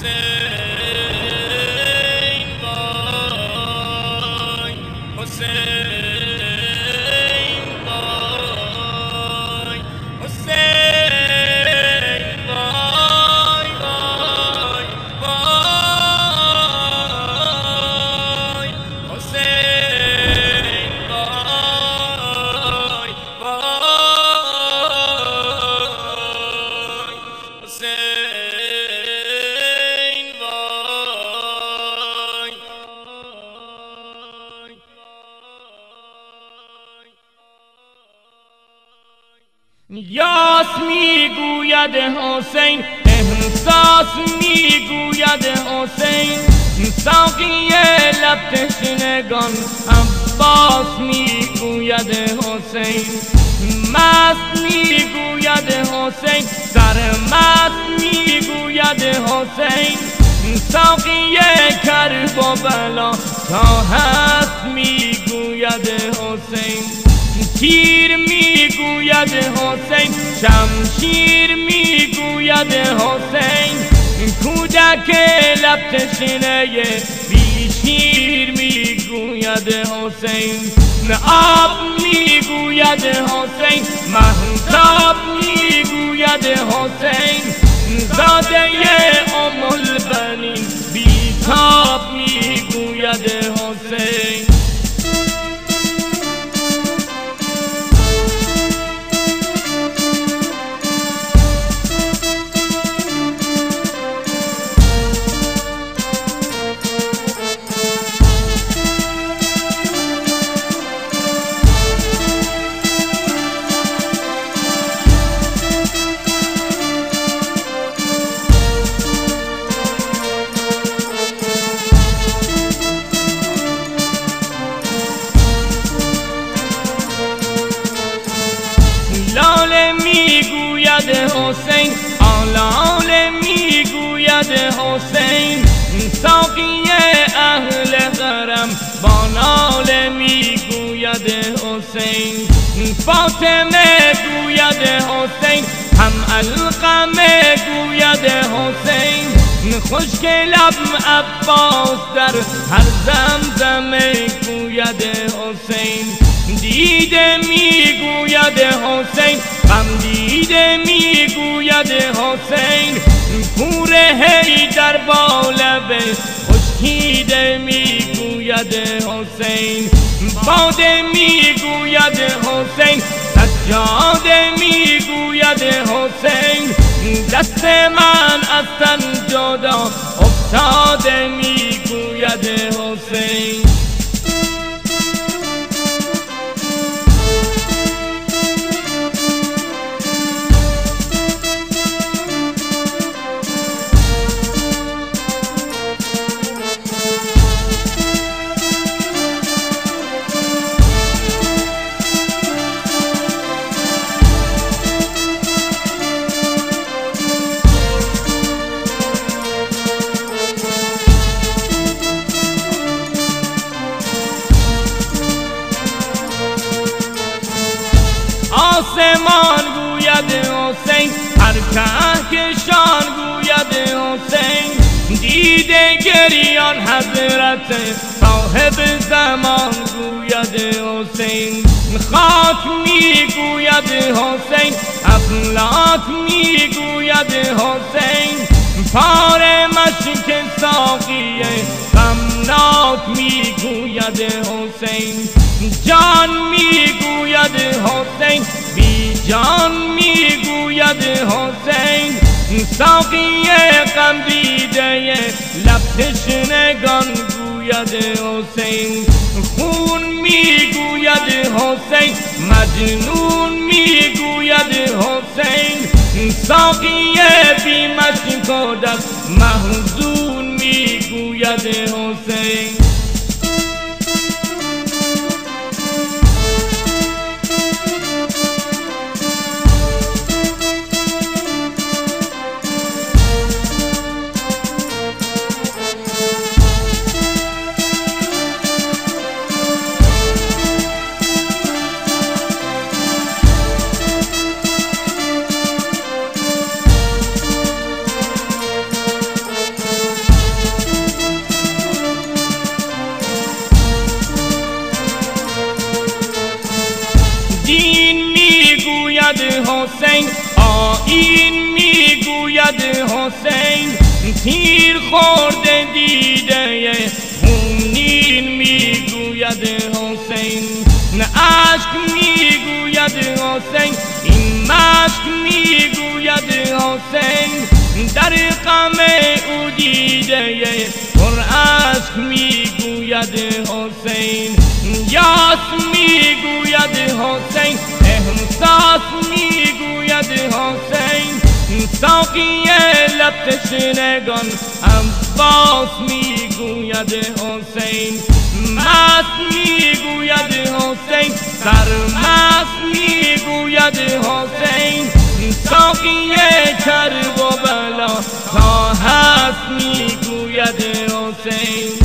حسین وای حسین وای حسین وای وای وای حسین وای وای حسین یاس میگوید حسین احساس میگوید حسین ساقی لب تشنگان عباس میگوید حسین مست میگوید حسین سرمست میگوید حسین ساقی کرب و بلا تا هست میگوید حسین تیر میگوید حسین شمشیر میگوید حسین کودک لب تشنه بی شیر میگوید حسین آب میگوید حسین مهتاب میگوید حسین زاده ام البنین بیتاب میگوید حسین لاله میگوید حسین آلاله میگوید حسین ساقی اهل حرم با ناله میگوید حسین فاطمه گوید حسین هم القمه گوید حسین خشک لب عباس در هر زمزمه گوید حسین دیده میگوید حسین غم دیده میگوید حسین پور حیدر با لب خشکیده میگوید حسین باده میگوید حسین سجاده میگوید حسین دست من از تن جدا افتاده میگوید حسین آسمان گوید حسین هر کهکشان گوید حسین دیده گریان حضرت صاحب زمان گوید حسین خاک میگوید حسین افلاک میگوید حسین پاره مشک ساقی غمناک میگوید حسین جان میگوید حسین بی جان میگوید حسین ساقی غم دیده لب تشنگان گوید حسین خون میگوید حسین مجنون میگوید حسین ساقی بی مشک و دست محزون میگوید حسین میگوید حسین، آیین میگوید حسین، تیر خورده دیده خونین میگوید حسین، نه اشک میگوید حسین، این مشک میگوید حسین، در غم او دیده پر اشک میگوید حسین، یاس میگوید حسین، احساس میگوید حسین، ساقی لب تشنگان عباس میگوید حسین، مست میگوید حسین، سرمست میگوید حسین، ساقی کرب و بلا تا هست میگوید حسین.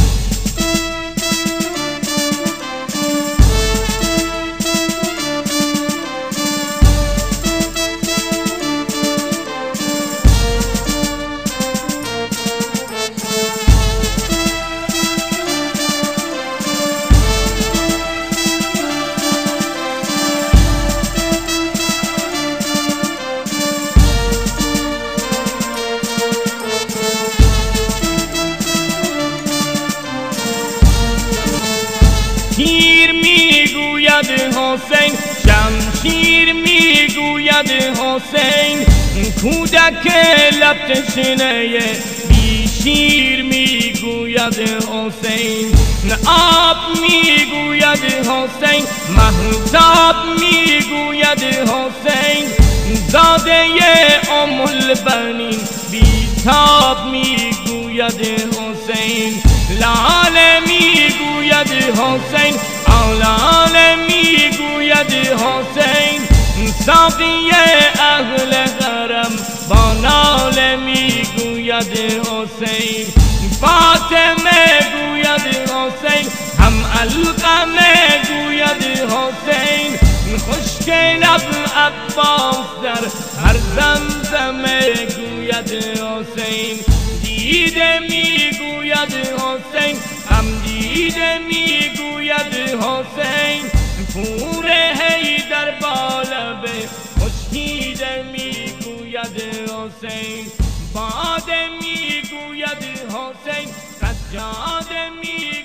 تیر میگوید حسین، شمشیر میگوید حسین، کودک لب تشنه بی شیر میگوید حسین، آب میگوید حسین، مهتاب میگوید حسین، زاده ام البنین بی تاب میگوید حسین، لاله میگوید حسین، آلاله میگوید حسین، ساقی اهل حرم با ناله میگوید حسین، فاطمه گوید حسین، هم القمه گوید حسین، خشک لب عباس در هر زمزمه گوید حسین، دیده میگوید حسین، هم دیده میگوید حسین، پور حیدر با لب خشکیده میگوید حسین، باده میگوید حسین، سجاده میگوید